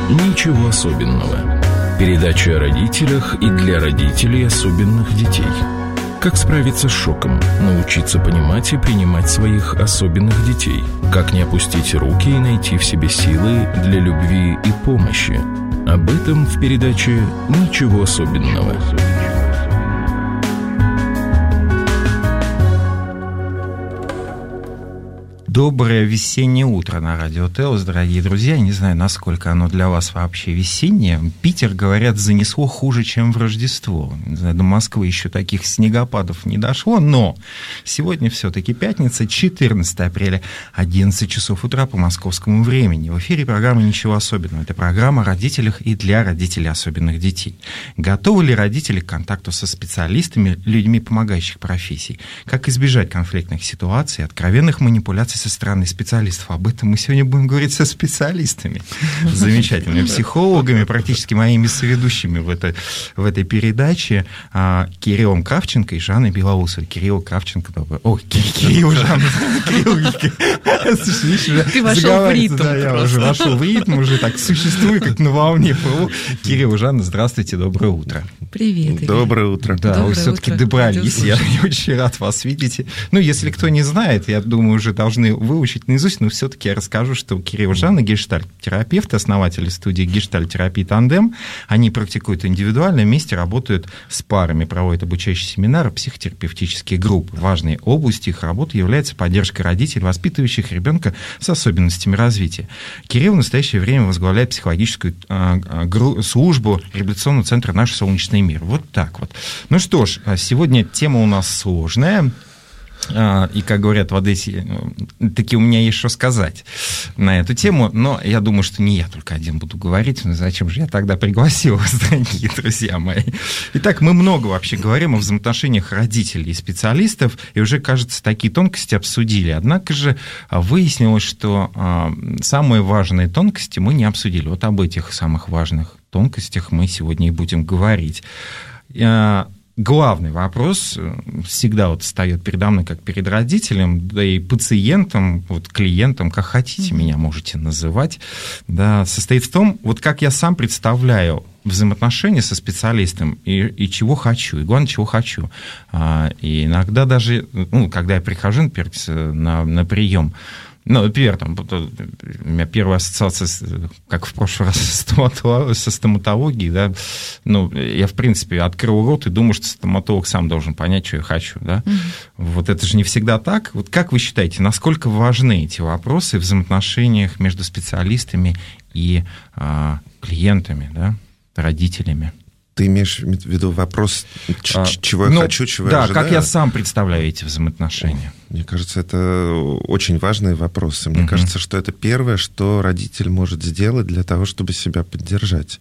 «Ничего особенного». Передача о родителях и для родителей особенных детей. Как справиться с шоком, научиться понимать и принимать своих особенных детей. Как не опустить руки и найти в себе силы для любви и помощи. Об этом в передаче «Ничего особенного». Доброе весеннее утро на Радио Теос, дорогие друзья. Не знаю, насколько оно для вас вообще весеннее. Питер, говорят, занесло хуже, чем в Рождество. Не знаю, до Москвы еще таких снегопадов не дошло, но сегодня все-таки пятница, 14 апреля, 11 часов утра по московскому времени. В эфире программа «Ничего особенного». Это программа о родителях и для родителей особенных детей. Готовы ли родители к контакту со специалистами, людьми помогающих профессий? Как избежать конфликтных ситуаций, откровенных манипуляций со стороны специалистов? Об этом мы сегодня будем говорить со специалистами, замечательными психологами, практически моими соведущими в этой передаче, Кириллом Кравченко и Жанной Белоусовой. Кирилл Кравченко, добрый. О, Кирилл, Жанна, ты вошел в ритм. Да, я уже вошел в ритм, уже так существую, как на волне. Кирилл, Жанна, здравствуйте, доброе утро. Привет. Доброе утро. Да, вы все-таки добрались, я очень рад вас видеть. Ну, если кто не знает, я думаю, уже должны выучить наизусть, но все-таки я расскажу, что Кирилл и Жанна гештальт-терапевты, основатели студии гештальт-терапии «Тандем». Они практикуют индивидуально, вместе работают с парами, проводят обучающие семинары, психотерапевтические группы. Важной областью их работы является поддержка родителей, воспитывающих ребенка с особенностями развития. Кирилл в настоящее время возглавляет психологическую службу реабилитационного центра «Наш солнечный мир». Вот так вот. Ну что ж, сегодня тема у нас сложная. И, как говорят в Одессе, таки у меня есть что сказать на эту тему, но я думаю, что не я только один буду говорить, но зачем же я тогда пригласил вас, дорогие друзья мои. Итак, мы много вообще говорим о взаимоотношениях родителей и специалистов, и уже, кажется, такие тонкости обсудили. Однако же выяснилось, что самые важные тонкости мы не обсудили. Вот об этих самых важных тонкостях мы сегодня и будем говорить. Главный вопрос всегда вот встает передо мной, как перед родителем, да и пациентом, вот клиентом, как хотите, меня можете называть, да, состоит в том, вот как я сам представляю взаимоотношения со специалистом и чего хочу, и главное, чего хочу. И иногда даже, когда я прихожу, например, на прием, например, у меня первая ассоциация, как в прошлый раз, со стоматологией, да, я, в принципе, открыл рот и думаю, что стоматолог сам должен понять, что я хочу, да. Вот это же не всегда так. Вот как вы считаете, насколько важны эти вопросы в взаимоотношениях между специалистами и клиентами, да, родителями? Ты имеешь в виду вопрос, чего я хочу, чего я ожидаю? Да, как я сам представляю эти взаимоотношения? Мне кажется, это очень важные вопросы. Мне кажется, что это первое, что родитель может сделать для того, чтобы себя поддержать,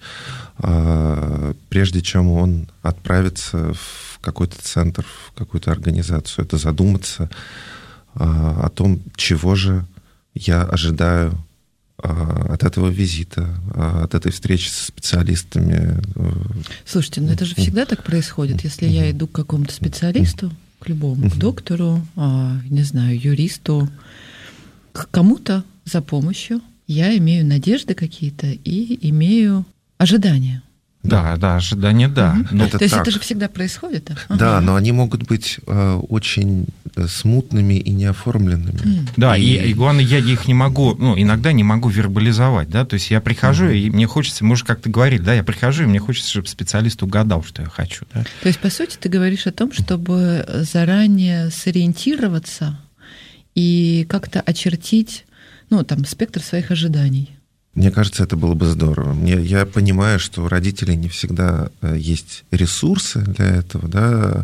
прежде чем он отправится в какой-то центр, в какую-то организацию. Это задуматься о том, чего же я ожидаю от этого визита, от этой встречи со специалистами. Слушайте, это же всегда так происходит. Если я иду к какому-то специалисту, к любому, к доктору, не знаю, юристу, к кому-то за помощью, я имею надежды какие-то и имею ожидания. Да, ожидания, да. То есть это же всегда происходит? Да, но они могут быть очень смутными и неоформленными. Да, и главное, я их не могу, иногда не могу вербализовать, да, то есть я прихожу, и мне хочется, мы уже как-то говорили, да, я прихожу, и мне хочется, чтобы специалист угадал, что я хочу, да. То есть, по сути, ты говоришь о том, чтобы заранее сориентироваться и как-то очертить, спектр своих ожиданий. Мне кажется, это было бы здорово. Я понимаю, что у родителей не всегда есть ресурсы для этого, да,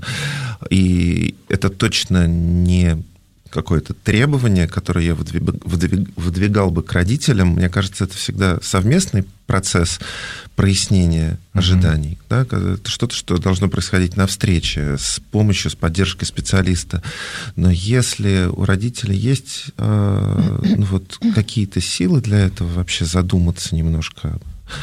и это точно не какое-то требование, которое я выдвигал бы к родителям. Мне кажется, это всегда совместный процесс прояснения ожиданий. Да? Это что-то, что должно происходить на встрече с помощью, с поддержкой специалиста. Но если у родителей есть какие-то силы для этого, вообще задуматься немножко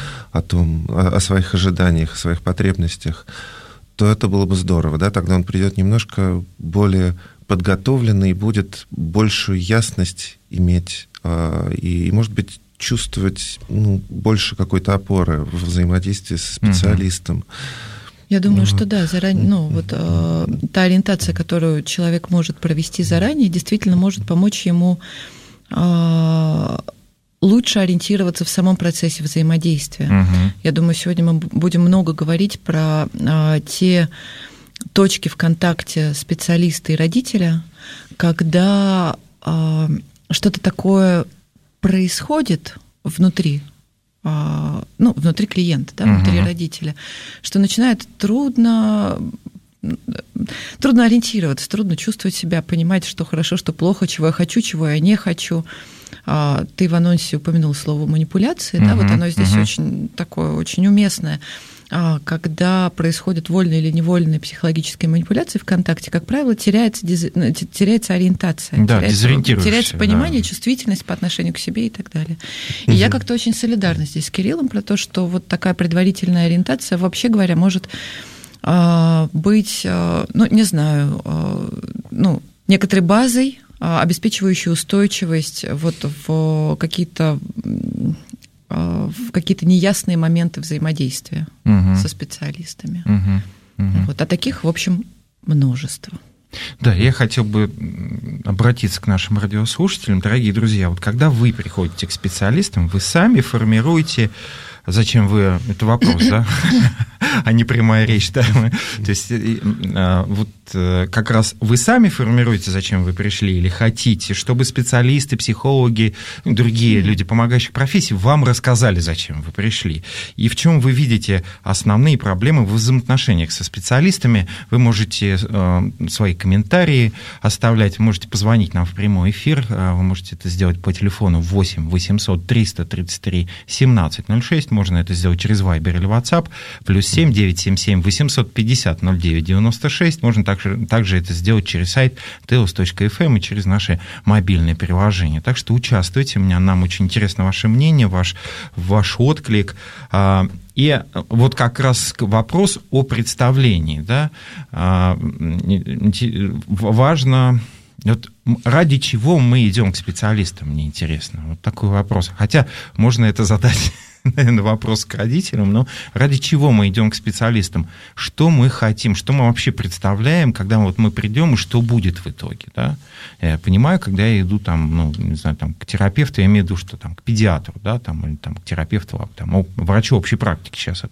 о своих ожиданиях, о своих потребностях, то это было бы здорово. Да? Тогда он придет немножко более подготовленный и будет большую ясность иметь, и, может быть, чувствовать больше какой-то опоры в взаимодействии со специалистом. Я думаю, что да, заранее, та ориентация, которую человек может провести заранее, действительно может помочь ему лучше ориентироваться в самом процессе взаимодействия. Я думаю, сегодня мы будем много говорить про те точки в контакте специалиста и родителя, когда что-то такое происходит внутри, внутри клиента, да, внутри родителя, что начинает трудно ориентироваться, трудно чувствовать себя, понимать, что хорошо, что плохо, чего я хочу, чего я не хочу. Ты в анонсе упомянул слово манипуляции, да, вот оно здесь очень такое, очень уместное. Когда происходят вольные или невольные психологические манипуляции в контакте, как правило, теряется ориентация, да, теряется понимание, чувствительность по отношению к себе и так далее. И я как-то очень солидарна здесь с Кириллом про то, что вот такая предварительная ориентация, вообще говоря, может быть, некоторой базой, обеспечивающей устойчивость вот в какие-то неясные моменты взаимодействия со специалистами. Вот. А таких, в общем, множество. Да, я хотел бы обратиться к нашим радиослушателям. Дорогие друзья, вот когда вы приходите к специалистам, вы сами формируете... Зачем вы... Это вопрос, да? А не прямая речь, да? То есть вот как раз вы сами формируете, зачем вы пришли, или хотите, чтобы специалисты, психологи, другие люди помогающих профессий вам рассказали, зачем вы пришли. И в чем вы видите основные проблемы в взаимоотношениях со специалистами. Вы можете свои комментарии оставлять, вы можете позвонить нам в прямой эфир, вы можете это сделать по телефону 8 800 333 1706, можно это сделать через Viber или WhatsApp, +7 977 850 09 96. Можно также это сделать через сайт telos.fm и через наши мобильные приложения. Так что участвуйте, нам очень интересно ваше мнение, ваш отклик. И вот как раз вопрос о представлении. Да? Важно... Вот ради чего мы идем к специалистам, мне интересно. Вот такой вопрос. Хотя можно это задать, наверное, вопрос к родителям, но ради чего мы идем к специалистам? Что мы хотим, что мы вообще представляем, когда вот мы придем, и что будет в итоге? Да? Я понимаю, когда я иду к терапевту, я имею в виду, что к педиатру, да, или к терапевту, врачу общей практики сейчас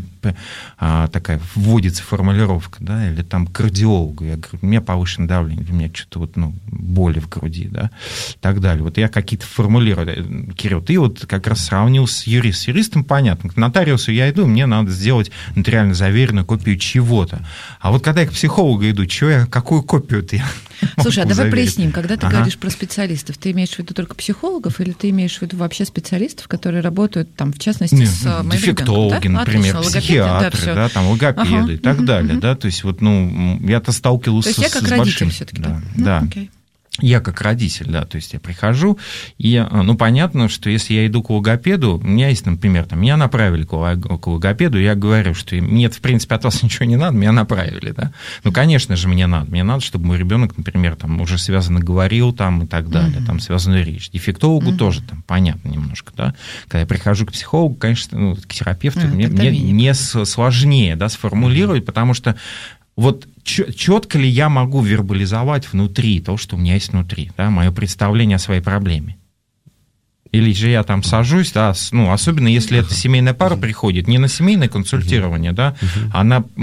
такая вводится формулировка, да, или к кардиологу. Я говорю, у меня повышенное давление, у меня что-то боли в груди, да, и так далее. Вот я какие-то формулирую. Кирилл, ты вот как раз сравнил с юристом. С юристом понятно. К нотариусу я иду, мне надо сделать нотариально заверенную копию чего-то. А вот когда я к психологу иду, какую копию-то я Слушай, а давай проясним, когда ты говоришь про специалистов, ты имеешь в виду только психологов или ты имеешь в виду вообще специалистов, которые работают в частности, с моим дефектологи, ребенком, да? Например, психиатры, логопеды и так далее, да, то есть я-то сталкивался с большим... То есть я как родитель все-таки, да? Окей. Я как родитель, да, то есть я прихожу, и, понятно, что если я иду к логопеду, у меня есть, например, меня направили к логопеду, я говорю, что нет, в принципе, от вас ничего не надо, меня направили, да. Конечно же, мне надо, чтобы мой ребенок, например, уже связанно говорил и так далее, связанную речь. Дефектологу тоже понятно немножко, да. Когда я прихожу к психологу, конечно, к терапевту, мне сложнее, да, сформулировать, потому что вот четко ли я могу вербализовать внутри то, что у меня есть внутри, да, мое представление о своей проблеме? Или же я сажусь, да, особенно если это семейная пара приходит, не на семейное консультирование, да, а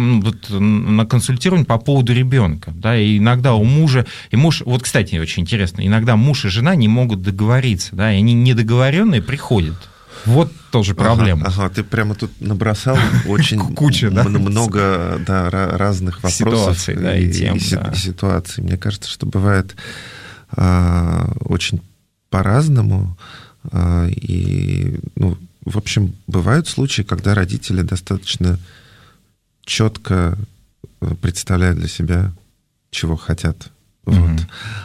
на консультирование по поводу ребенка, да, и иногда у мужа, вот, кстати, очень интересно, иногда муж и жена не могут договориться, да, и они недоговоренные приходят. Вот тоже проблема. Ага, ты прямо тут набросал очень много разных вопросов ситуаций, и тем, и ситуаций. Мне кажется, что бывает очень по-разному. И, в общем, бывают случаи, когда родители достаточно четко представляют для себя, чего хотят. Вот.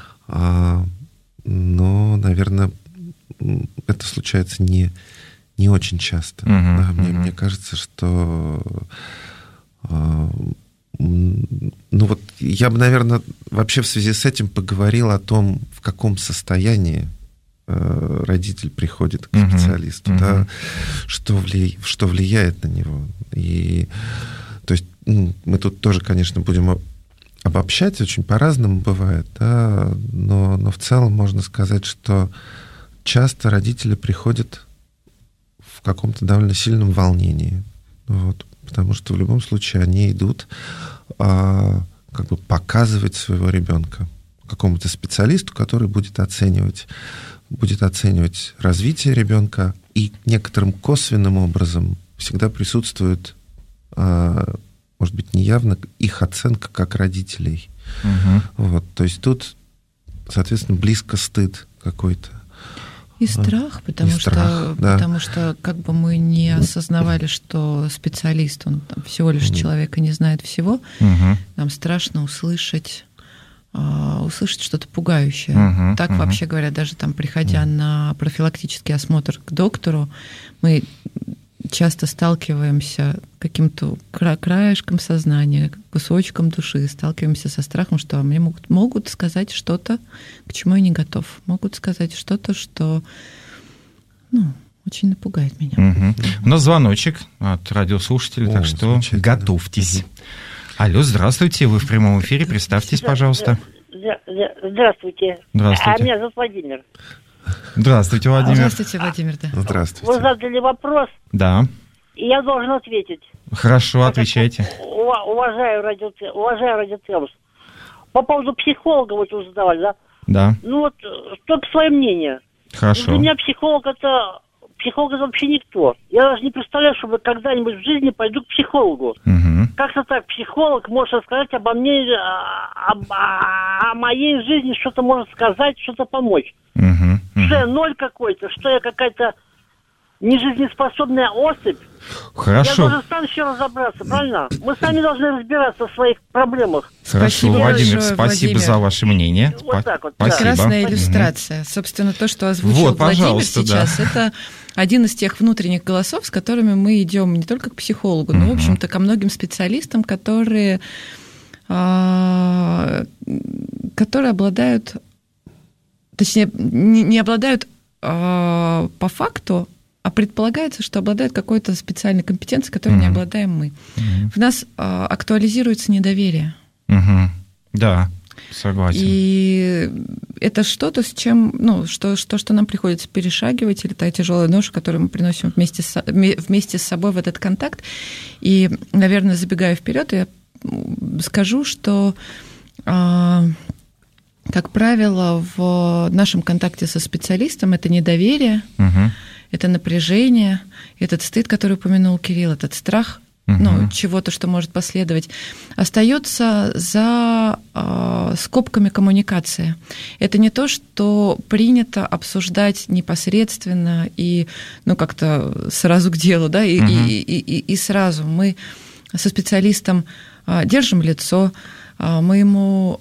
Но, наверное, это случается не очень часто. Да, мне кажется, что я бы, наверное, вообще в связи с этим поговорил о том, в каком состоянии родитель приходит к специалисту, да, что влияет на него. И, то есть, мы тут тоже, конечно, будем обобщать, очень по-разному бывает, да, но в целом можно сказать, что часто родители приходят в каком-то довольно сильном волнении, вот, потому что в любом случае они идут как бы показывать своего ребенка какому-то специалисту, который будет оценивать развитие ребенка, и некоторым косвенным образом всегда присутствует, может быть, неявно их оценка как родителей. Вот, то есть тут, соответственно, близко стыд какой-то. И страх, потому что как бы мы не осознавали, что специалист, он там всего лишь человек и не знает всего, нам страшно услышать что-то пугающее. Так вообще говоря, даже там, приходя на профилактический осмотр к доктору, мы часто сталкиваемся каким-то краешком сознания, кусочком души, сталкиваемся со страхом, что мне могут сказать что-то, к чему я не готов. Могут сказать что-то, что очень напугает меня. У нас звоночек от радиослушателя, так что готовьтесь. Алло, здравствуйте, вы в прямом эфире, представьтесь, пожалуйста. Здравствуйте. Здравствуйте. Меня зовут Владимир. Здравствуйте, Владимир. Здравствуйте, Владимир. Да. Здравствуйте. Вы задали вопрос, Да. и я должен ответить. Хорошо, отвечайте. Уважаю радиотемс. По поводу психолога вот вы задавали, да? Да. Ну вот, только свое мнение. Хорошо. Для меня психолог это вообще никто. Я даже не представляю, чтобы когда-нибудь в жизни пойду к психологу. Как-то так психолог может рассказать обо мне, о моей жизни, что-то может сказать, что-то помочь. Что я ноль какой-то, что я какая-то нежизнеспособная особь. Хорошо. Я должен сам еще разобраться, правильно? Мы сами должны разбираться в своих проблемах. Хорошо, Спасибо Владимир, большое, спасибо Владимир. за ваше мнение. Вот так вот. Спасибо. Прекрасная иллюстрация. Собственно, то, что озвучил Вот, Владимир пожалуйста, сейчас, это один из тех внутренних голосов, с которыми мы идем не только к психологу, но, в общем-то, ко многим специалистам, которые обладают, точнее, не обладают по факту, а предполагается, что обладают какой-то специальной компетенцией, которой не обладаем мы. В нас актуализируется недоверие. Да, согласен. И это что-то, с чем, что нам приходится перешагивать, или та тяжелая ноша, которую мы приносим вместе с собой в этот контакт. И, наверное, забегая вперед, я скажу, что, как правило, в нашем контакте со специалистом это недоверие, это напряжение, этот стыд, который упомянул Кирилл, этот страх, чего-то, что может последовать, остается за скобками коммуникации. Это не то, что принято обсуждать непосредственно и как-то сразу к делу, да, и сразу. Мы со специалистом держим лицо, мы ему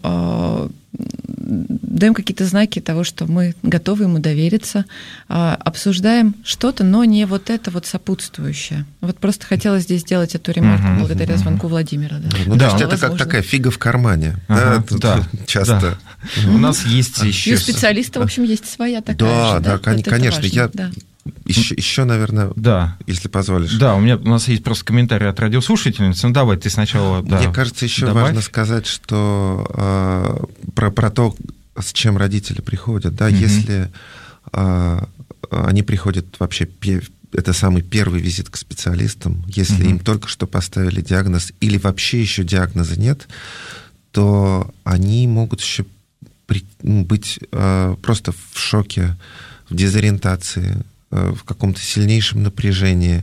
даем какие-то знаки того, что мы готовы ему довериться, обсуждаем что-то, но не вот это вот сопутствующее. Вот просто хотела здесь сделать эту ремарку благодаря звонку Владимира. Да. То есть это как такая фига в кармане. Часто. У нас есть еще... И у специалиста, в общем, есть своя такая же. Да, конечно. Я еще, наверное, если позволишь. Да, у нас есть просто комментарий от радиослушательницы. Давай, ты сначала... Мне кажется, еще важно сказать, что про то, с чем родители приходят, да, если они приходят вообще, это самый первый визит к специалистам, если им только что поставили диагноз или вообще еще диагноза нет, то они могут еще быть просто в шоке, в дезориентации, в каком-то сильнейшем напряжении.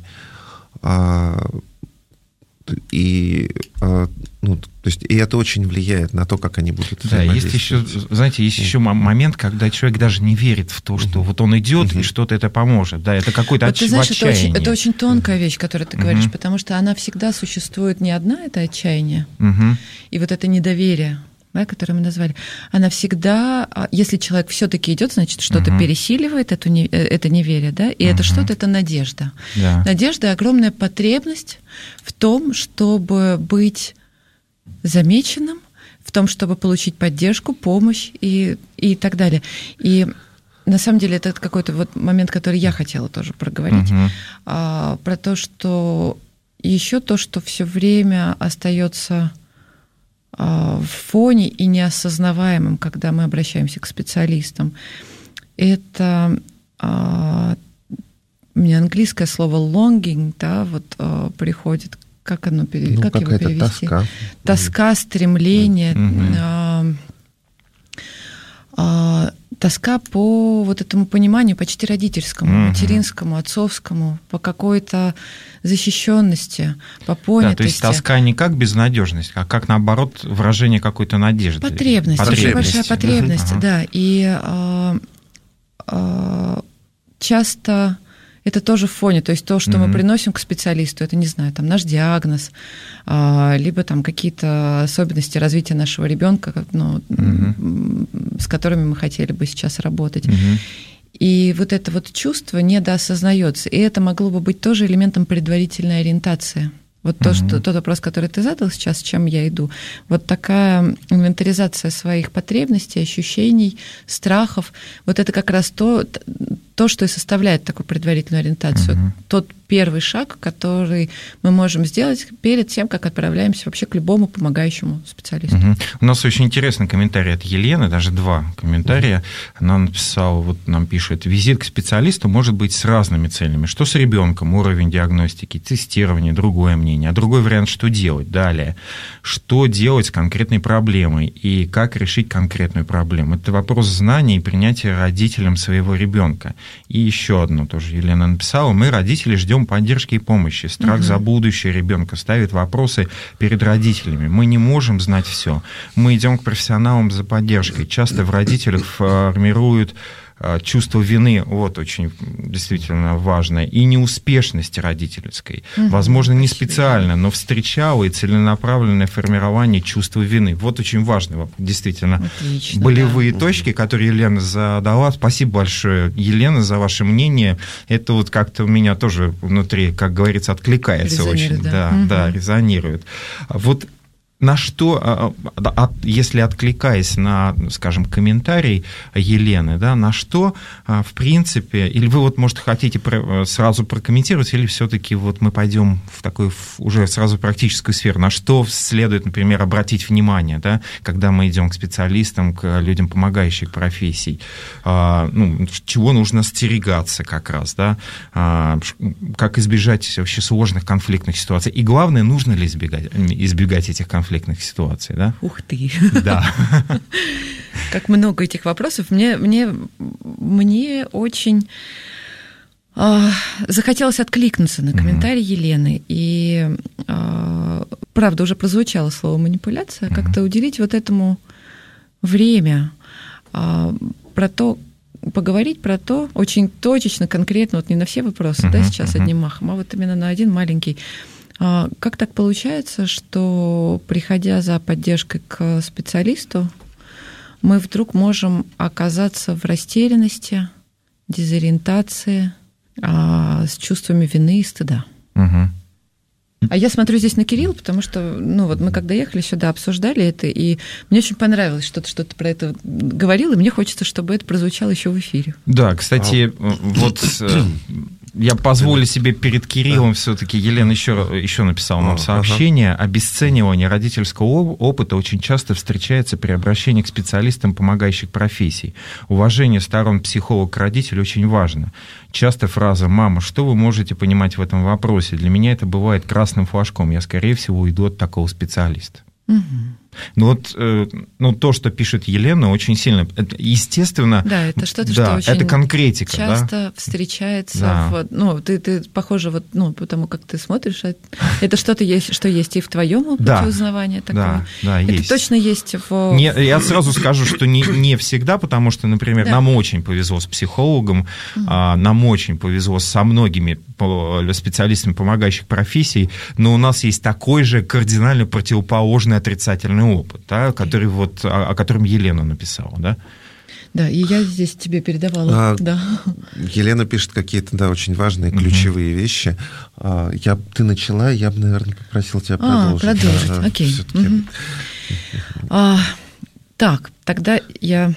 И это очень влияет на то, как они будут взаимодействовать. Есть еще момент, когда человек даже не верит в то, что вот он идет и что-то это поможет. Да, это какой-то отчаяние. Это очень тонкая вещь, которую ты говоришь, потому что она всегда существует не одна, это отчаяние, и вот это недоверие, да, которое мы назвали, она всегда, если человек все-таки идет, значит, что-то пересиливает это неверие, да, и это что-то, это надежда. Да. Надежда и огромная потребность в том, чтобы быть замеченным, в том, чтобы получить поддержку, помощь и так далее. И на самом деле это какой-то вот момент, который я хотела тоже проговорить, про то, что еще то, что все время остается в фоне и неосознаваемым, когда мы обращаемся к специалистам, это мне английское слово longing, да, вот приходит, как оно как его перевести? Тоска, стремление, тоска по вот этому пониманию почти родительскому, материнскому, отцовскому, по какой-то защищенности, по понятости. Да, то есть тоска не как безнадежность, а как, наоборот, выражение какой-то надежды. Потребность, очень большая потребность, да. И часто это тоже в фоне, то есть то, что мы приносим к специалисту, это, не знаю, там наш диагноз, либо там какие-то особенности развития нашего ребенка, ну, с которыми мы хотели бы сейчас работать. И вот это вот чувство недоосознается, и это могло бы быть тоже элементом предварительной ориентации. Вот тот вопрос, который ты задал сейчас, с чем я иду, вот такая инвентаризация своих потребностей, ощущений, страхов, вот это как раз то, что и составляет такую предварительную ориентацию. Тот первый шаг, который мы можем сделать перед тем, как отправляемся вообще к любому помогающему специалисту. У нас очень интересный комментарий от Елены, даже 2 комментария. Она написала, вот нам пишет: визит к специалисту может быть с разными целями. Что с ребенком, уровень диагностики, тестирование, другое мнение. А другой вариант, что делать далее. Что делать с конкретной проблемой и как решить конкретную проблему. Это вопрос знания и принятия родителям своего ребенка. И еще одно тоже Елена написала: мы, родители, ждем поддержки и помощи. Страх за будущее ребенка ставит вопросы перед родителями. Мы не можем знать все. Мы идем к профессионалам за поддержкой. Часто в родителях формируют чувство вины, вот очень действительно важное, и неуспешности родительской. Возможно, не специально, но встречало и целенаправленное формирование чувства вины. Вот очень важно, действительно. Отлично, болевые точки, которые Елена задала. Спасибо большое, Елена, за ваше мнение. Это вот как-то у меня тоже внутри, как говорится, откликается очень. Да, резонирует. Вот на что, если откликаясь на, скажем, комментарий Елены, да, на что, в принципе, или вы вот, может, хотите сразу прокомментировать, или все-таки вот мы пойдем в такую уже сразу практическую сферу, на что следует, например, обратить внимание, да, когда мы идем к специалистам, к людям, помогающих профессий, ну, чего нужно остерегаться как раз, да, как избежать вообще сложных конфликтных ситуаций, и главное, нужно ли избегать этих конфликтных ситуаций, да? Ух ты! Да. Как много этих вопросов. Мне очень захотелось откликнуться на комментарий Елены. И, правда, уже прозвучало слово манипуляция. Как-то уделить вот этому время, поговорить про то, очень точечно, конкретно, вот не на все вопросы, да, сейчас одним махом, а вот именно на один маленький. Как так получается, что, приходя за поддержкой к специалисту, мы вдруг можем оказаться в растерянности, дезориентации, с чувствами вины и стыда? А я смотрю здесь на Кирилла, потому что, ну вот мы когда ехали сюда, обсуждали это, и мне очень понравилось, что ты про это говорил, и мне хочется, чтобы это прозвучало еще в эфире. Да, кстати, вот я позволю себе перед Кириллом все-таки, Елена еще написала нам сообщение: обесценивание родительского опыта очень часто встречается при обращении к специалистам помогающих профессий. Уважение сторон психолога к родителю очень важно. Часто фраза «мама, что вы можете понимать в этом вопросе?» Для меня это бывает красным флажком. Я, скорее всего, уйду от такого специалиста. Ну вот, ну, то, что пишет Елена, очень сильно, естественно, да, это что-то, да, что очень это конкретика, часто встречается, ну, ты похоже, вот, ну, потому как ты смотришь, это что-то есть, что есть и в твоем опыте узнавания такого. Да, это есть. Точно есть я сразу скажу, что не всегда, потому что, например, нам очень повезло с психологом, нам очень повезло со многими специалистами помогающих профессий, но у нас есть такой же кардинально противоположный отрицательный опыт, да, который вот, о котором Елена написала, да? Да, и я здесь тебе передавала. Елена пишет какие-то, да, очень важные ключевые вещи. Ты начала, я бы, наверное, попросил тебя продолжить. Окей. Так, тогда я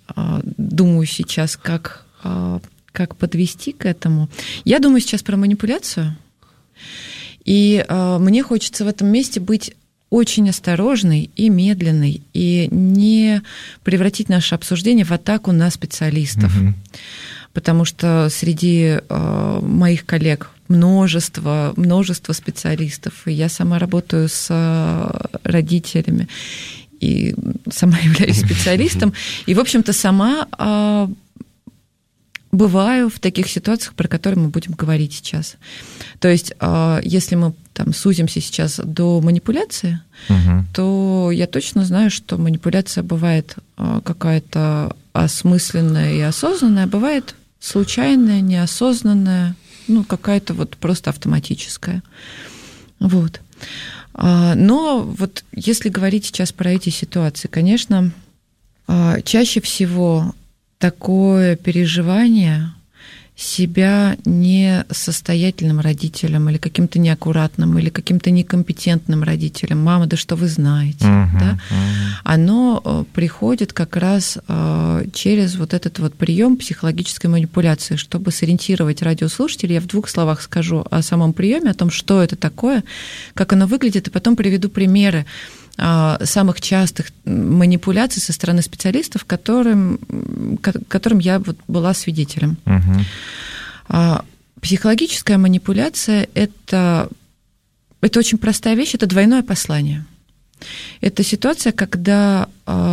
думаю сейчас, как подвести к этому. Я думаю сейчас про манипуляцию, и мне хочется в этом месте быть очень осторожной и медленной, и не превратить наше обсуждение в атаку на специалистов. Потому что среди моих коллег множество специалистов, и я сама работаю с родителями, и сама являюсь специалистом, и, в общем-то, сама бываю в таких ситуациях, про которые мы будем говорить сейчас. То есть, если мы там сузимся сейчас до манипуляции, то я точно знаю, что манипуляция бывает какая-то осмысленная и осознанная, бывает случайная, неосознанная, какая-то вот просто автоматическая. Вот. Но вот если говорить сейчас про эти ситуации, конечно, чаще всего такое переживание себя несостоятельным родителем или каким-то неаккуратным, или каким-то некомпетентным родителем. Мама, да что вы знаете? Да? Оно приходит как раз через вот этот вот прием психологической манипуляции. Чтобы сориентировать радиослушателей, я в 2 словах скажу о самом приеме, о том, что это такое, как оно выглядит, и потом приведу примеры самых частых манипуляций со стороны специалистов, которым я вот была свидетелем. Психологическая манипуляция – это очень простая вещь, это двойное послание. Это ситуация, когда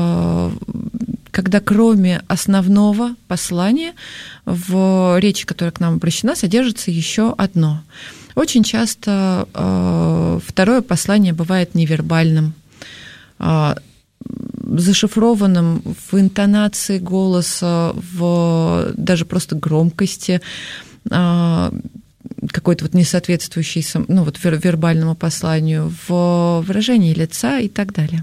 кроме основного послания в речи, которая к нам обращена, содержится еще одно. Очень часто второе послание бывает невербальным, зашифрованным в интонации голоса, в даже просто громкости, какой-то вот несоответствующий вербальному посланию, в выражении лица и так далее.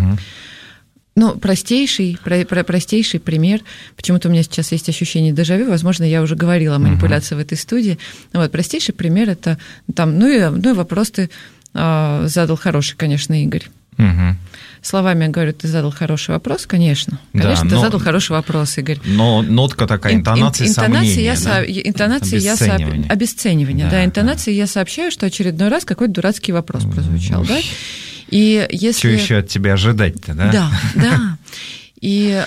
Простейший пример, почему-то у меня сейчас есть ощущение дежавю, возможно, я уже говорила о манипуляции в этой студии. Простейший пример – это и вопрос ты задал хороший, конечно, Игорь. Словами я говорю, ты задал хороший вопрос, конечно. Конечно, ты задал хороший вопрос, Игорь. Но нотка такая, интонация сомнения, обесценивания. Да, интонации я сообщаю, что очередной раз какой-то дурацкий вопрос прозвучал, да? И если... Что еще от тебя ожидать-то, да? Да. И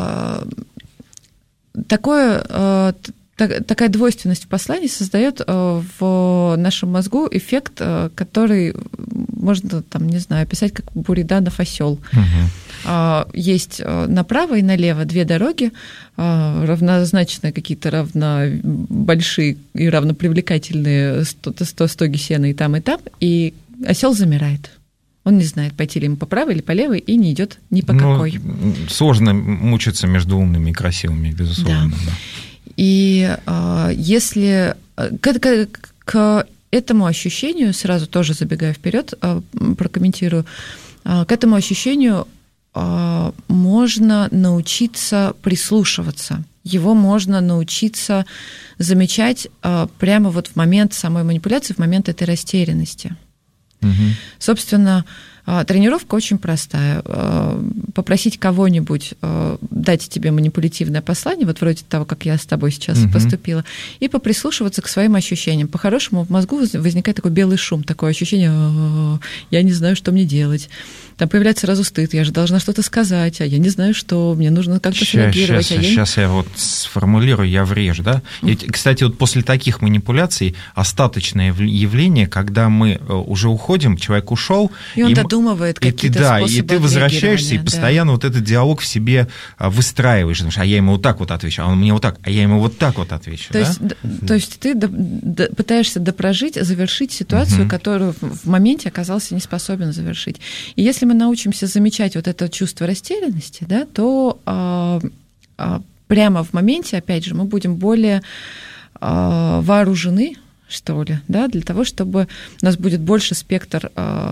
такая двойственность в послании создает в нашем мозгу эффект, который можно, описать как буриданов осел. Есть направо и налево 2 дороги, равнозначные какие-то равнобольшие и равнопривлекательные стоги сена и там, и осел замирает. Он не знает, пойти ли ему по правой или по левой, и не идет ни по какой. Сложно мучиться между умными и красивыми, безусловно. Да. И если к этому ощущению, сразу тоже забегая вперед, прокомментирую, к этому ощущению можно научиться прислушиваться. Его можно научиться замечать прямо вот в момент самой манипуляции, в момент этой растерянности. Собственно, тренировка очень простая. Попросить кого-нибудь дать тебе манипулятивное послание, вот вроде того, как я с тобой сейчас поступила, и поприслушиваться к своим ощущениям. По-хорошему в мозгу возникает такой белый шум, такое ощущение, я не знаю, что мне делать. Там появляется сразу стыд, я же должна что-то сказать, а я не знаю, что, мне нужно как-то среагировать. Сейчас я вот сформулирую, я врежу, да? И, кстати, вот после таких манипуляций остаточное явление, когда мы уже уходим, человек ушел, и он додумывает какие-то способы и ты возвращаешься, и постоянно вот этот диалог в себе выстраиваешь, потому что я ему вот так вот отвечу, а он мне вот так, а я ему вот так вот отвечу. То есть ты пытаешься допрожить, завершить ситуацию, которую в моменте оказался не способен завершить. И если мы научимся замечать вот это чувство растерянности, да, то прямо в моменте, опять же, мы будем более вооружены, что ли, да, для того, чтобы у нас будет больше спектр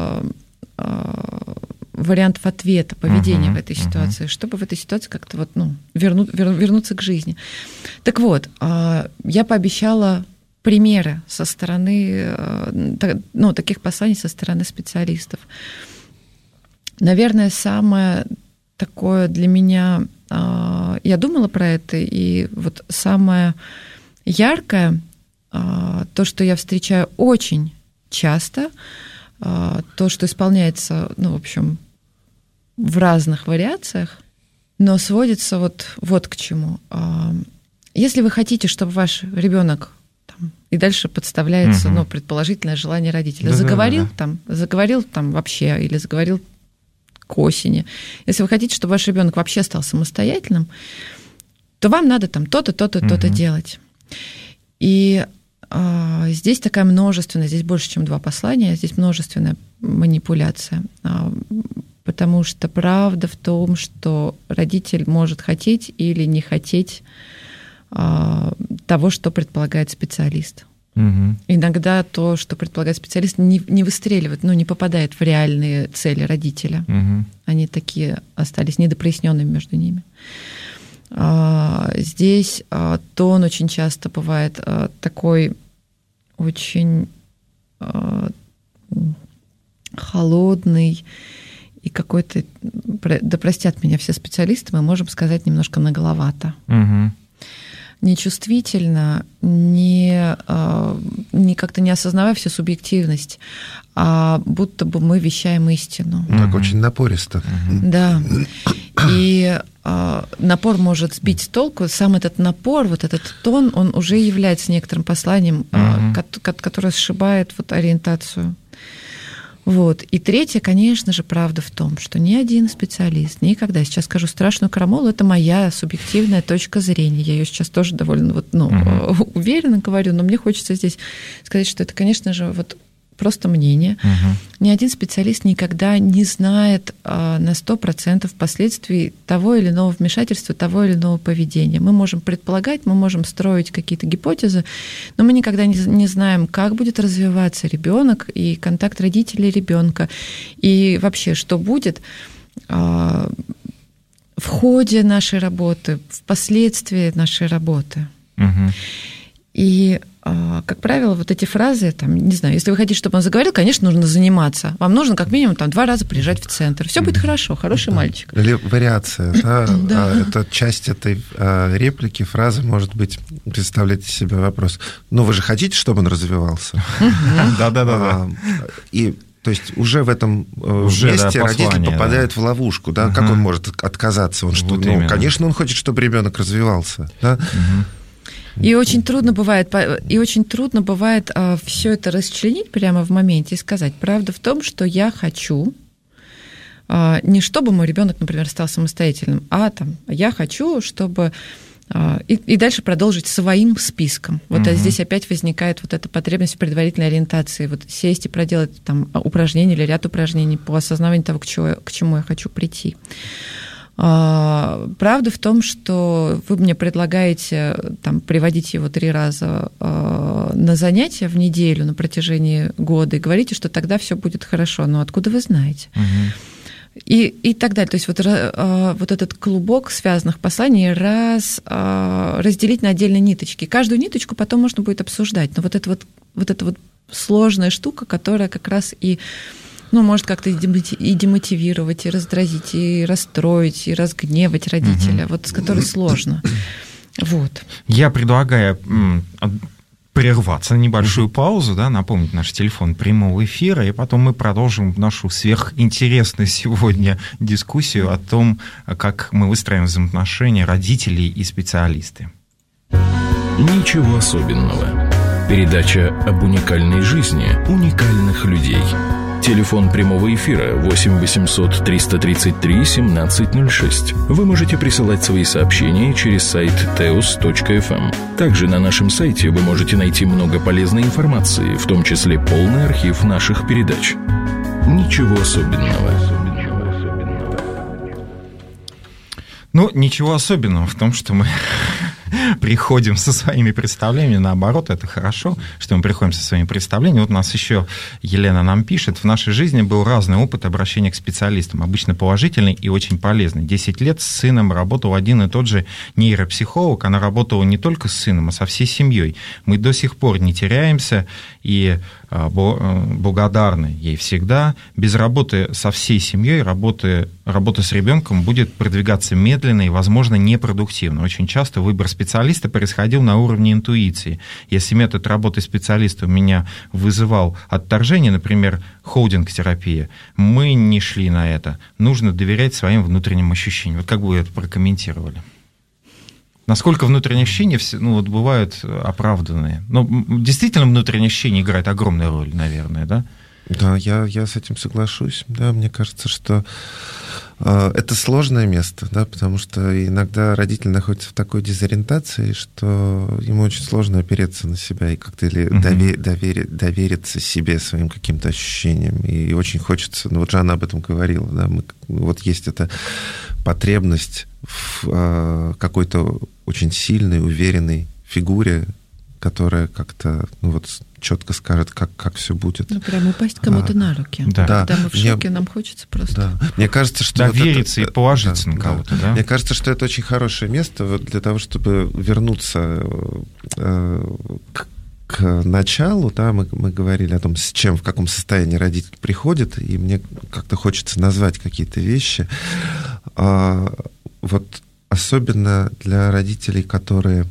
вариантов ответа, поведения в этой ситуации, чтобы в этой ситуации как-то вот, вернуться к жизни. Так вот, я пообещала примеры со стороны, таких посланий со стороны специалистов. Наверное, самое такое для меня я думала про это, и вот самое яркое, то, что я встречаю очень часто, то, что исполняется, ну, в общем, в разных вариациях, но сводится вот к чему. Если вы хотите, чтобы ваш ребенок и дальше подставляется, ну, предположительное желание родителя, заговорил там вообще, или заговорил к осени. Если вы хотите, чтобы ваш ребенок вообще стал самостоятельным, то вам надо там то-то, то-то, то-то делать. И здесь такая множественная, здесь больше, чем 2 послания, здесь множественная манипуляция. Потому что правда в том, что родитель может хотеть или не хотеть того, что предполагает специалист. Иногда то, что предполагает специалист, не выстреливает, ну, не попадает в реальные цели родителя. Они такие остались недопроясненными между ними. Здесь тон очень часто бывает такой очень холодный и какой-то, да простят меня все специалисты, мы можем сказать немножко нагловато. Нечувствительно, не как-то не осознавая всю субъективность, а будто бы мы вещаем истину. Так очень напористо. Да. И напор может сбить с толку. Сам этот напор, вот этот тон, он уже является некоторым посланием, которое сшибает вот ориентацию. Вот. И третье, конечно же, правда в том, что ни один специалист никогда, сейчас скажу страшную крамолу, это моя субъективная точка зрения. Я ее сейчас тоже довольно уверенно говорю, но мне хочется здесь сказать, что это, конечно же, вот просто мнение. Ни один специалист никогда не знает на 100% последствий того или иного вмешательства, того или иного поведения. Мы можем предполагать, мы можем строить какие-то гипотезы, но мы никогда не знаем, как будет развиваться ребенок и контакт родителей ребенка, и вообще, что будет в ходе нашей работы, впоследствии нашей работы. И, как правило, вот эти фразы, там, не знаю, если вы хотите, чтобы он заговорил, конечно, нужно заниматься. Вам нужно как минимум 2 раза приезжать в центр. Все будет хорошо, хороший мальчик. Или вариация, да? Это часть этой реплики, фразы, может быть, представляете себе вопрос. Ну, вы же хотите, чтобы он развивался? Да. И то есть уже в этом месте родитель попадает в ловушку, да? Как он может отказаться? Конечно, он хочет, чтобы ребенок развивался, да? И очень трудно бывает все это расчленить прямо в моменте и сказать. Правда в том, что я хочу не чтобы мой ребенок, например, стал самостоятельным, а я хочу, чтобы и дальше продолжить своим списком. Вот здесь опять возникает вот эта потребность в предварительной ориентации. Вот сесть и проделать упражнения или ряд упражнений по осознаванию того, к чему я хочу прийти. Правда в том, что вы мне предлагаете приводить его 3 раза на занятия в неделю на протяжении года и говорите, что тогда все будет хорошо. Но откуда вы знаете? И так далее. То есть вот этот клубок связанных посланий разделить на отдельные ниточки. Каждую ниточку потом можно будет обсуждать. Но вот эта вот сложная штука, которая как раз и может как-то и демотивировать, и раздразить, и расстроить, и разгневать родителя, вот с которой сложно. Вот. Я предлагаю прерваться на небольшую паузу, да, напомнить наш телефон прямого эфира, и потом мы продолжим нашу сверхинтересную сегодня дискуссию о том, как мы выстраиваем взаимоотношения родителей и специалисты. Ничего особенного. Передача об уникальной жизни уникальных людей. Телефон прямого эфира 8 800 333 1706. Вы можете присылать свои сообщения через сайт teus.fm. Также на нашем сайте вы можете найти много полезной информации, в том числе полный архив наших передач. Ничего особенного. Ничего особенного в том, что мы приходим со своими представлениями, наоборот, это хорошо, что мы приходим со своими представлениями. Вот у нас еще Елена нам пишет, в нашей жизни был разный опыт обращения к специалистам, обычно положительный и очень полезный. 10 лет с сыном работал один и тот же нейропсихолог, она работала не только с сыном, а со всей семьей. Мы до сих пор не теряемся и благодарны ей всегда. Без работы со всей семьей, работы работа с ребенком будет продвигаться медленно и, возможно, непродуктивно. Очень часто выбор специалиста происходил на уровне интуиции. Если метод работы специалиста у меня вызывал отторжение, например, холдинг-терапия, мы не шли на это. Нужно доверять своим внутренним ощущениям. Вот как бы вы это прокомментировали? Насколько внутренние ощущения бывают оправданные? Действительно, внутренние ощущения играют огромную роль, наверное, да? Да, я с этим соглашусь. Да, мне кажется, что это сложное место, да, потому что иногда родитель находится в такой дезориентации, что ему очень сложно опереться на себя и как-то довериться себе, своим каким-то ощущениям. И очень хочется, вот Жанна об этом говорила, да, вот есть эта потребность в какой-то очень сильной, уверенной фигуре, которая как-то четко скажет, как все будет. Прям упасть кому-то на руки. Да. Когда мы в шоке, нам хочется просто... Да. Мне кажется, что довериться и положиться на кого-то. Да? Мне кажется, что это очень хорошее место для того, чтобы вернуться к началу. Да, мы говорили о том, в каком состоянии родитель приходит, и мне как-то хочется назвать какие-то вещи. Вот особенно для родителей, которые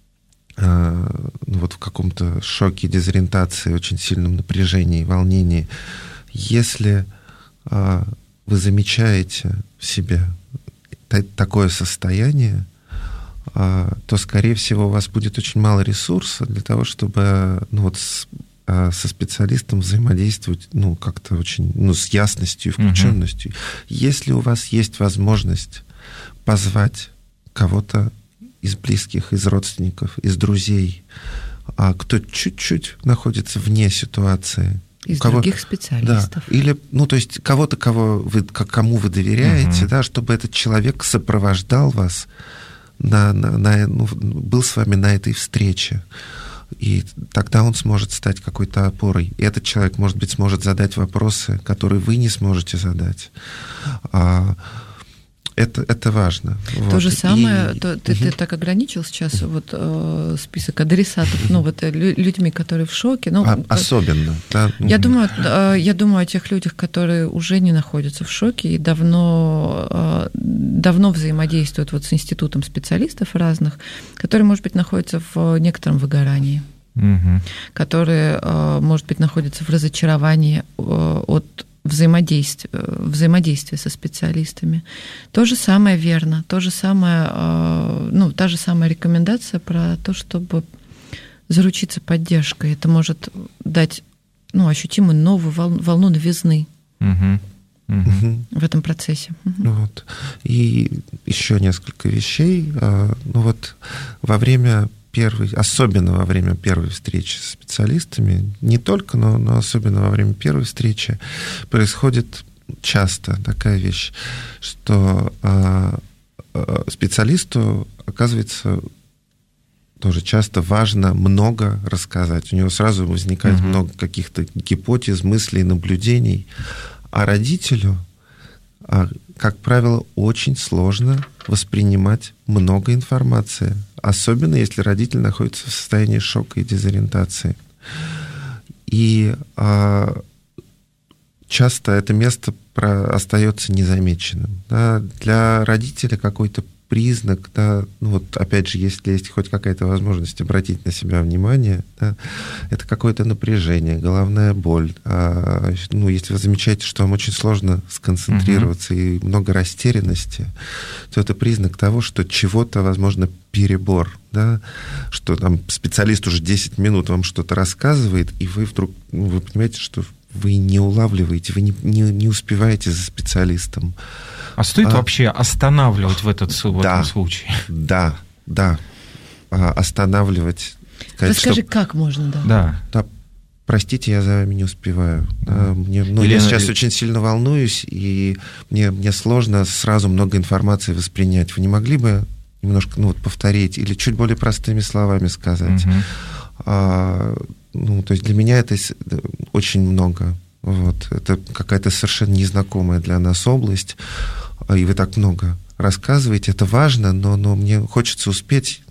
в каком-то шоке, дезориентации, очень сильном напряжении, волнении. Если вы замечаете в себе такое состояние, то, скорее всего, у вас будет очень мало ресурса для того, чтобы со специалистом взаимодействовать как-то очень с ясностью и включенностью. Если у вас есть возможность позвать кого-то из близких, из родственников, из друзей, кто чуть-чуть находится вне ситуации. Из других специалистов. Да, или, то есть кого-то, кому вы доверяете, да, чтобы этот человек сопровождал вас, был с вами на этой встрече. И тогда он сможет стать какой-то опорой. И этот человек, может быть, сможет задать вопросы, которые вы не сможете задать. Это важно. То же самое, ты так ограничил сейчас список адресатов, людьми, которые в шоке. Особенно, да. Я думаю о тех людях, которые уже не находятся в шоке и давно взаимодействуют с институтом специалистов разных, которые, может быть, находятся в некотором выгорании, которые, может быть, находятся в разочаровании от взаимодействие со специалистами. То же самое верно, та же самая рекомендация про то, чтобы заручиться поддержкой. Это может дать ощутимую новую волну новизны в этом процессе. Вот. И еще несколько вещей. Особенно во время первой встречи с специалистами, не только, но особенно во время первой встречи, происходит часто такая вещь, что специалисту, оказывается, тоже часто важно много рассказать. У него сразу возникает много каких-то гипотез, мыслей, наблюдений. А родителю, как правило, очень сложно воспринимать много информации, особенно если родитель находится в состоянии шока и дезориентации. И часто это место остается незамеченным. Да? Для родителя какой-то признак, да, опять же, если есть хоть какая-то возможность обратить на себя внимание, да, это какое-то напряжение, головная боль. Если вы замечаете, что вам очень сложно сконцентрироваться и много растерянности, то это признак того, что чего-то, возможно, перебор, да, что там специалист уже 10 минут вам что-то рассказывает, и вы вдруг вы понимаете, что вы не улавливаете, вы не успеваете за специалистом. А стоит вообще останавливать в этом случае? Да. Останавливать. Расскажи, как можно, да. Простите, я за вами не успеваю. Я сейчас очень сильно волнуюсь, и мне сложно сразу много информации воспринять. Вы не могли бы немножко повторить или чуть более простыми словами сказать? То есть для меня это очень много. Это какая-то совершенно незнакомая для нас область, и вы так много рассказываете. Это важно, но мне хочется успеть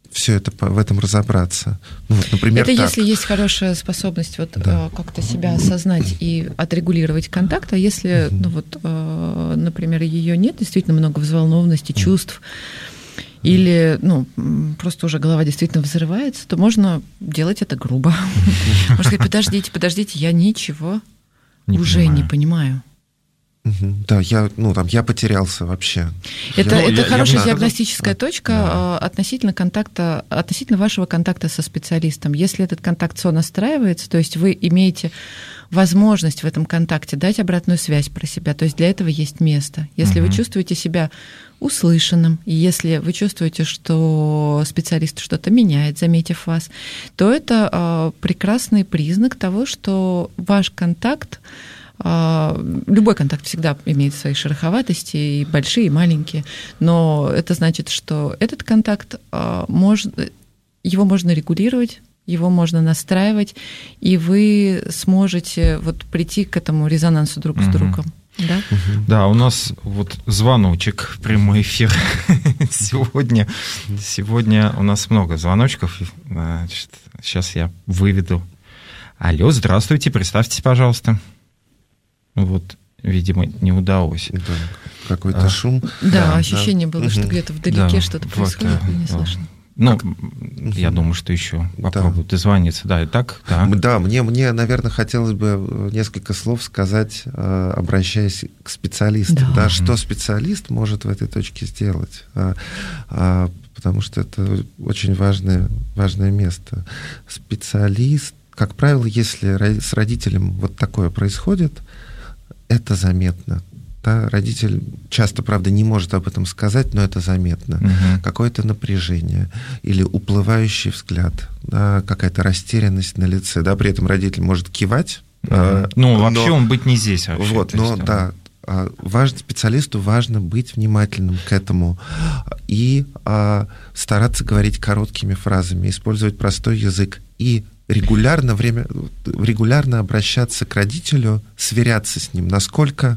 все это в этом разобраться. Ну, вот, например, это так. Если есть хорошая способность как-то себя осознать и отрегулировать контакт, а если, например, ее нет, действительно много взволнованности, чувств, или просто уже голова действительно взрывается, то можно делать это грубо. Можно сказать, подождите, я ничего уже не понимаю. Да, я потерялся вообще. Это хорошая диагностическая точка относительно вашего контакта со специалистом. Если этот контакт сонастраивается, то есть вы имеете возможность в этом контакте дать обратную связь про себя, то есть для этого есть место. Если вы чувствуете себя услышанным, и если вы чувствуете, что специалист что-то меняет, заметив вас, то это прекрасный признак того, что ваш контакт, любой контакт всегда имеет свои шероховатости, и большие, и маленькие, но это значит, что этот контакт, его можно регулировать, его можно настраивать, и вы сможете прийти к этому резонансу друг с другом. Да? Да, у нас звоночек в прямой эфир. Сегодня у нас много звоночков. Значит, сейчас я выведу. Алло, здравствуйте, представьтесь, пожалуйста. Видимо, не удалось. Да, какой-то шум. Да, ощущение было, что где-то вдалеке что-то происходит, не слышно. Я думаю, что еще попробую дозвониться. Да, итак, да. Да, мне, наверное, хотелось бы несколько слов сказать, обращаясь к специалистам. Да, что специалист может в этой точке сделать? Потому что это очень важное место. Специалист, как правило, если с родителем такое происходит, это заметно. Да, родитель часто, правда, не может об этом сказать, но это заметно. Какое-то напряжение или уплывающий взгляд, да, какая-то растерянность на лице. Да, при этом родитель может кивать. Вообще он быть не здесь. Вообще, специалисту важно быть внимательным к этому и стараться говорить короткими фразами, использовать простой язык и регулярно обращаться к родителю, сверяться с ним, насколько...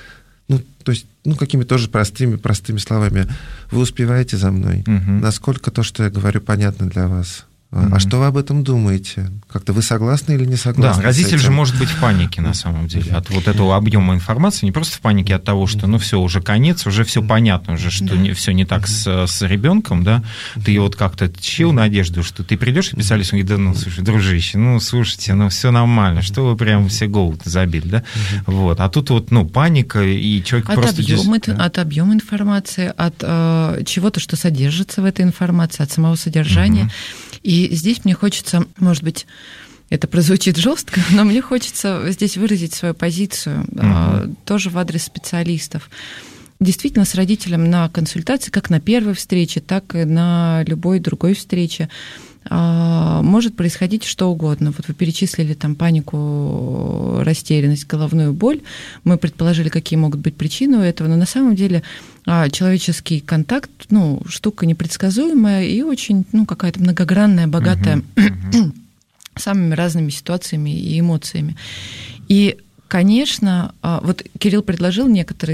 какими тоже простыми словами. Вы успеваете за мной? Насколько то, что я говорю, понятно для вас? А что вы об этом думаете? Как-то вы согласны или не согласны? Да, родитель же может быть в панике, на самом деле, от этого объема информации, не просто в панике от того, что, все, уже конец, уже все понятно, уже что все не так с ребенком, да, ты как-то чил надежду, что ты придешь к специалисту и говоришь, слушай, дружище, слушайте, все нормально, что вы прям все голову забили, да, а тут паника, и человек просто... От объема информации, от чего-то, что содержится в этой информации, от самого содержания. И здесь мне хочется, может быть, это прозвучит жестко, но мне хочется здесь выразить свою позицию, тоже в адрес специалистов. Действительно, с родителем на консультации, как на первой встрече, так и на любой другой встрече, может происходить что угодно. Вы перечислили панику, растерянность, головную боль. Мы предположили, какие могут быть причины у этого, но на самом деле человеческий контакт, штука непредсказуемая и очень, какая-то многогранная, богатая самыми разными ситуациями и эмоциями. И, конечно, Кирилл предложил некоторые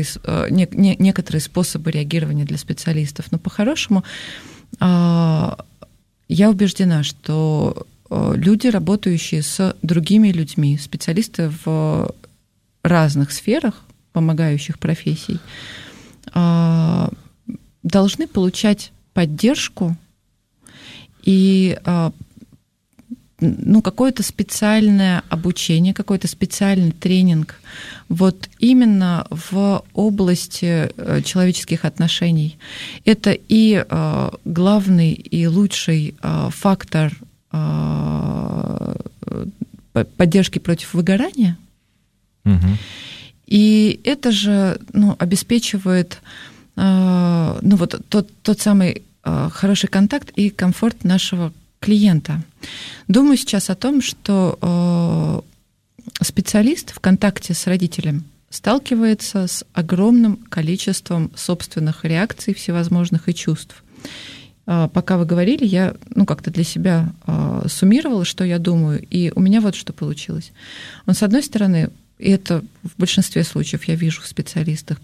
способы реагирования для специалистов, но по-хорошему я убеждена, что люди, работающие с другими людьми, специалисты в разных сферах помогающих профессий, должны получать поддержку и какое-то специальное обучение, какой-то специальный тренинг именно в области человеческих отношений. Это и главный, и лучший фактор поддержки против выгорания. И это же обеспечивает тот самый хороший контакт и комфорт нашего клиента. Думаю сейчас о том, что специалист в контакте с родителем сталкивается с огромным количеством собственных реакций всевозможных и чувств. Пока вы говорили, я как-то для себя суммировала, что я думаю, и у меня что получилось. С одной стороны, и это в большинстве случаев я вижу в специалистах,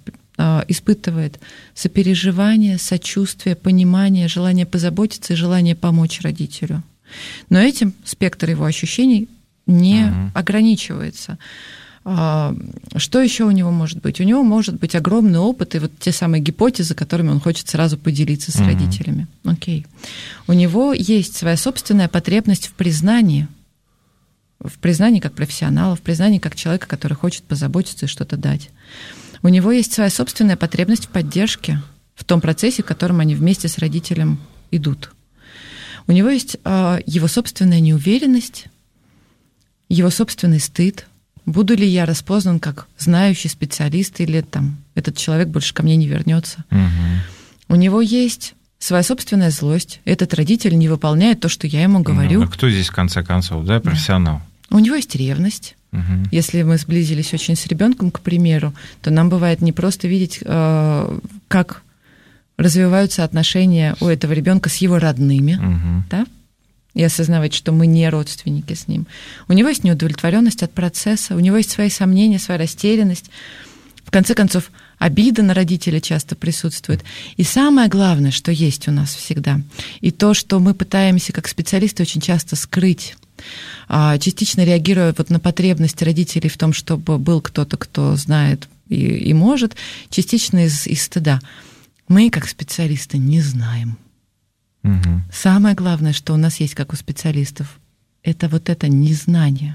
испытывает сопереживание, сочувствие, понимание, желание позаботиться и желание помочь родителю. Но этим спектр его ощущений не ограничивается. Что еще у него может быть? У него может быть огромный опыт и вот те самые гипотезы, которыми он хочет сразу поделиться с родителями. Окей. У него есть своя собственная потребность в признании как профессионала, в признании как человека, который хочет позаботиться и что-то дать. У него есть своя собственная потребность в поддержке в том процессе, в котором они вместе с родителем идут. У него есть его собственная неуверенность, его собственный стыд. Буду ли я распознан как знающий специалист, или там этот человек больше ко мне не вернется. У него есть своя собственная злость. Этот родитель не выполняет то, что я ему говорю. А кто здесь, в конце концов, да, профессионал? У него есть ревность. Если мы сблизились очень с ребенком, к примеру, то нам бывает не просто видеть, как развиваются отношения у этого ребенка с его родными, да? И осознавать, что мы не родственники с ним. У него есть неудовлетворенность от процесса, у него есть свои сомнения, своя растерянность. В конце концов, обида на родителя часто присутствует. И самое главное, что есть у нас всегда, и то, что мы пытаемся как специалисты очень часто скрыть, частично реагируя вот на потребности родителей в том, чтобы был кто-то, кто знает и может, частично из стыда. Мы, как специалисты, не знаем. Самое главное, что у нас есть, как у специалистов, это вот это незнание.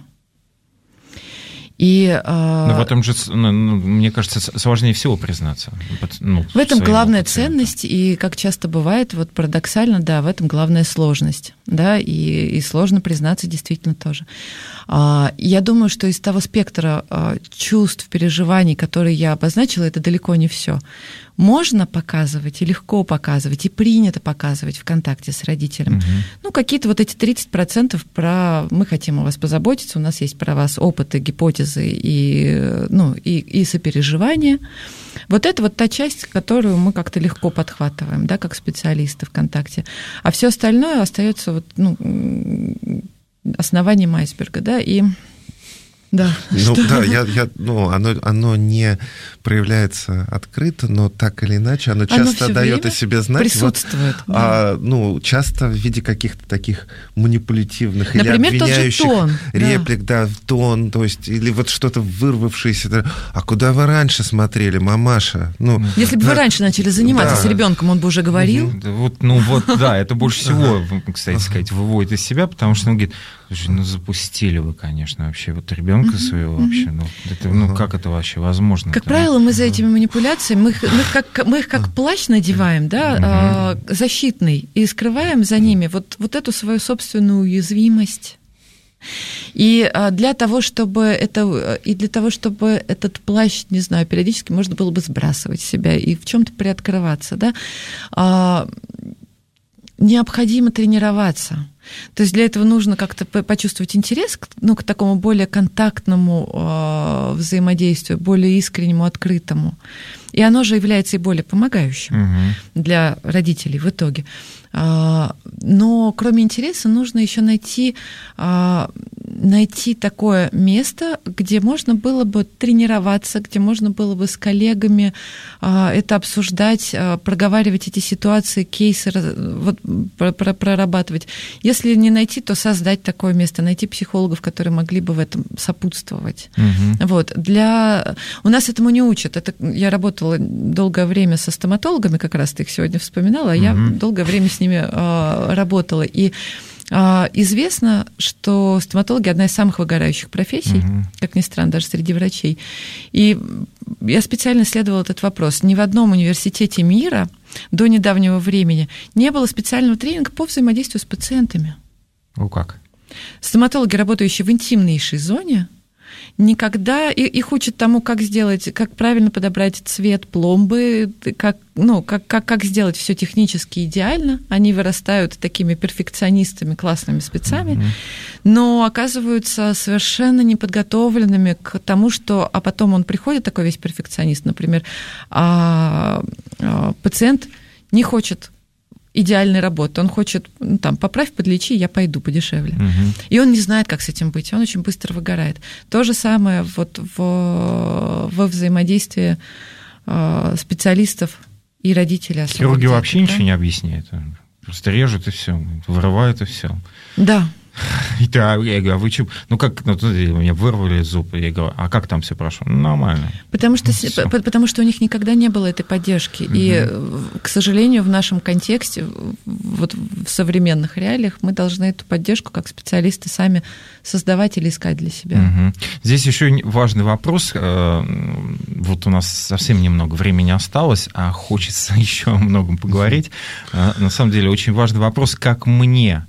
И, в этом же, мне кажется, сложнее всего признаться. В этом главная ценность, и, как часто бывает, вот парадоксально, да, в этом главная сложность. Да, и сложно признаться действительно тоже. Я думаю, что из того спектра чувств, переживаний, которые я обозначила, это далеко не все. Можно показывать, и легко показывать, и принято показывать в контакте с родителем. Какие-то вот эти 30% про «мы хотим о вас позаботиться», у нас есть про вас опыты, гипотезы и сопереживание. Вот это вот та часть, которую мы как-то легко подхватываем, да, как специалисты в контакте. А все остальное остается вот, основанием айсберга, да, и... Да. Оно не проявляется открыто, но так или иначе оно часто дает о себе знать. Присутствует. Часто в виде каких-то таких манипулятивных, например, или обвиняющих тон, реплик, да, в тон, то есть, или вот что-то вырвавшееся. А куда вы раньше смотрели, мамаша? Если бы вы раньше начали заниматься с ребенком, он бы уже говорил. Да, это больше всего, кстати сказать, выводит из себя, потому что он говорит: слушай, запустили вы, конечно, вообще вот ребенка своего вообще. Как это вообще возможно? Как правило, мы за этими манипуляциями, мы их как плащ надеваем, да, защитный, и скрываем за ними вот эту свою собственную уязвимость. И для того, чтобы этот плащ, не знаю, периодически можно было бы сбрасывать себя и в чем-то приоткрываться, да, необходимо тренироваться. То есть для этого нужно как-то почувствовать интерес к такому более контактному взаимодействию, более искреннему, открытому. И оно же является и более помогающим для родителей в итоге. Но кроме интереса нужно еще найти такое место, где можно было бы тренироваться, где можно было бы с коллегами это обсуждать, проговаривать эти ситуации, кейсы, прорабатывать. Если не найти, то создать такое место, найти психологов, которые могли бы в этом сопутствовать. Вот. У нас этому не учат. Я работала долгое время со стоматологами, как раз ты их сегодня вспоминала, я долгое время с ними работала. И известно, что стоматологи – одна из самых выгорающих профессий, как ни странно, даже среди врачей. И я специально исследовала этот вопрос. Ни в одном университете мира до недавнего времени не было специального тренинга по взаимодействию с пациентами. Как? Стоматологи, работающие в интимнейшей зоне, никогда их учат тому, как правильно подобрать цвет пломбы, как сделать все технически идеально. Они вырастают такими перфекционистами, классными спецами, но оказываются совершенно неподготовленными к тому, что... А потом он приходит, такой весь перфекционист, например, пациент не хочет идеальной работы. Он хочет, поправь, подлечи, я пойду подешевле. И он не знает, как с этим быть. Он очень быстро выгорает. То же самое вот во взаимодействии специалистов и родителей особенно. Хирурги вообще ничего не объясняют. Просто режут и все, вырывают и все. Да. Я говорю, а вы что? Как, меня вырвали зуб. Я говорю, а как там все прошло? Нормально. Потому что у них никогда не было этой поддержки. И, к сожалению, в нашем контексте, вот в современных реалиях, мы должны эту поддержку как специалисты сами создавать или искать для себя. Здесь еще важный вопрос. Вот у нас совсем немного времени осталось, а хочется еще о многом поговорить. На самом деле, очень важный вопрос, как мне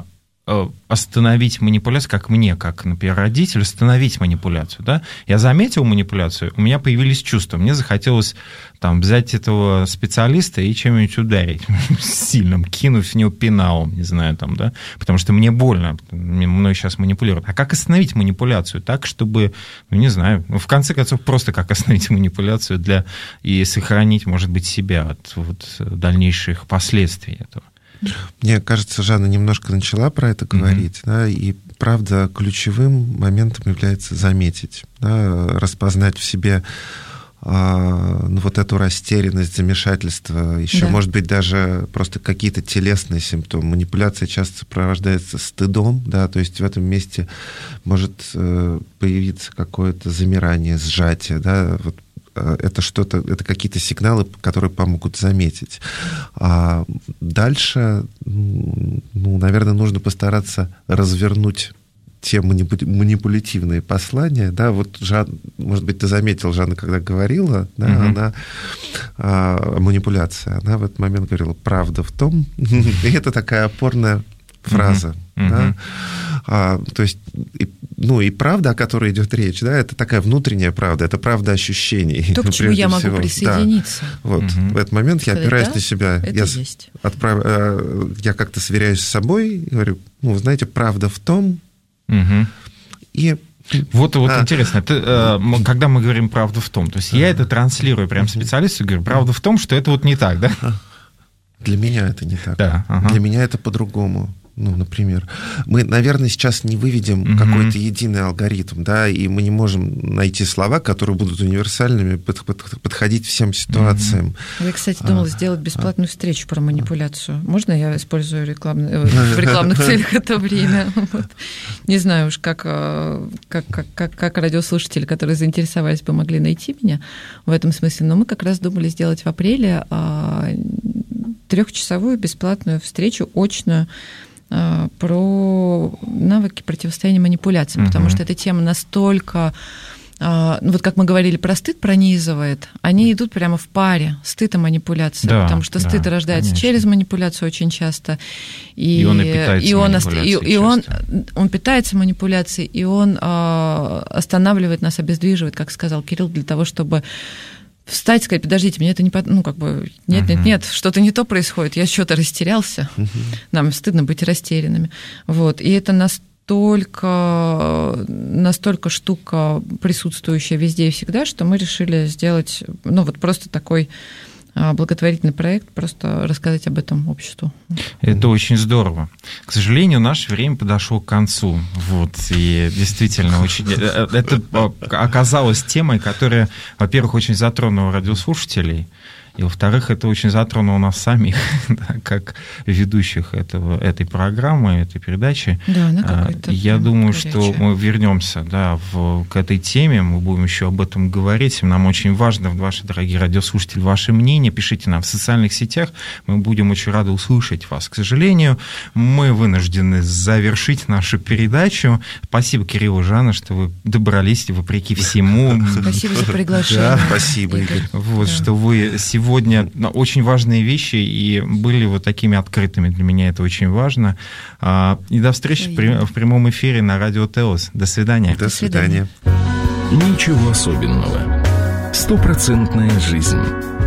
остановить манипуляцию, как мне, как, например, родитель, остановить манипуляцию. Да? Я заметил манипуляцию, у меня появились чувства. Мне захотелось взять этого специалиста и чем-нибудь ударить сильным, кинуть в него пеналом, не знаю, да? Потому что мне больно, мной сейчас манипулируют. А как остановить манипуляцию так, чтобы, не знаю, в конце концов, просто как остановить манипуляцию и сохранить, может быть, себя от дальнейших последствий этого? Мне кажется, Жанна немножко начала про это говорить, да, и правда ключевым моментом является заметить, да, распознать в себе вот эту растерянность, замешательство, еще, может быть, даже просто какие-то телесные симптомы. Манипуляция часто сопровождается стыдом, да, то есть в этом месте может появиться какое-то замирание, сжатие, да, вот. Это какие-то сигналы, которые помогут заметить. А дальше, наверное, нужно постараться развернуть те манипулятивные послания. Да, вот, может быть, ты заметил, Жанна, когда говорила, да, она манипуляция, она в этот момент говорила «правда в том», и это такая опорная фраза. Да? То есть, и правда, о которой идет речь, да, это такая внутренняя правда, это правда ощущений. То, к чему я могу присоединиться. Да. Вот. В этот момент я опираюсь на себя. Я как-то сверяюсь с собой и говорю, знаете, правда в том, и... Вот интересно, когда мы говорим «правда в том», то есть я это транслирую прям специалисту, говорю, правда в том, что это вот не так, да? Для меня это не так. Да, Для меня это по-другому. Например, мы, наверное, сейчас не выведем какой-то единый алгоритм, да, и мы не можем найти слова, которые будут универсальными, подходить всем ситуациям. Я, кстати, думала сделать бесплатную встречу про манипуляцию. Можно я использую в рекламных целях это время? Не знаю уж, как радиослушатели, которые заинтересовались бы, могли найти меня в этом смысле, но мы как раз думали сделать в апреле 3-часовую бесплатную встречу очную про навыки противостояния манипуляциям, потому что эта тема настолько, вот как мы говорили, про стыд пронизывает, они идут прямо в паре, стыд и манипуляция, потому что стыд рождается через манипуляцию очень часто, и он питается манипуляцией, и он останавливает нас, обездвиживает, как сказал Кирилл, для того, чтобы встать и сказать, подождите, мне это не... Нет, что-то не то происходит, я что-то растерялся, нам стыдно быть растерянными. Вот. И это настолько штука, присутствующая везде и всегда, что мы решили сделать, просто такой благотворительный проект, просто рассказать об этом обществу. Это очень здорово. К сожалению, наше время подошло к концу. И действительно, это оказалось темой, которая, во-первых, очень затронула радиослушателей, и, во-вторых, это очень затронуло нас самих, как ведущих этой программы, этой передачи. Да, она какая-то Я думаю, что мы вернемся к этой теме, мы будем еще об этом говорить. Нам очень важно, ваши дорогие радиослушатели, ваше мнение. Пишите нам в социальных сетях, мы будем очень рады услышать вас. К сожалению, мы вынуждены завершить нашу передачу. Спасибо, Кирилл и Жанна, что вы добрались вопреки всему. Спасибо за приглашение. Спасибо, Игорь. Что вы сегодня очень важные вещи и были вот такими открытыми. Для меня это очень важно. И до встречи в прямом эфире на Радио Телос. До свидания. До свидания. Ничего особенного. 100% жизнь.